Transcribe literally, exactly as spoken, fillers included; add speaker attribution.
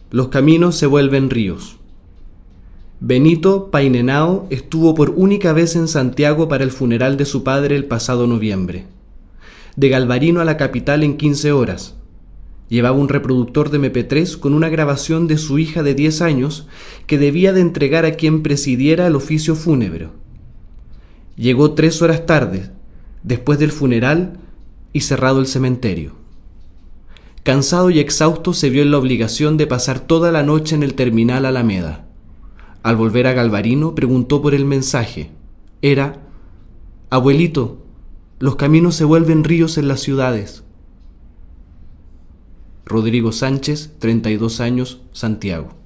Speaker 1: Los caminos se vuelven ríos. Benito Painenao estuvo por única vez en Santiago para el funeral de su padre el pasado noviembre. De Galvarino a la capital en quince horas. Llevaba un reproductor de eme pe tres con una grabación de su hija de diez años que debía de entregar a quien presidiera el oficio fúnebre. Llegó tres horas tarde, después del funeral y cerrado el cementerio. Cansado y exhausto se vio en la obligación de pasar toda la noche en el terminal Alameda. Al volver a Galvarino preguntó por el mensaje. Era: «Abuelito, los caminos se vuelven ríos en las ciudades». Rodrigo Sánchez, treinta y dos años, Santiago.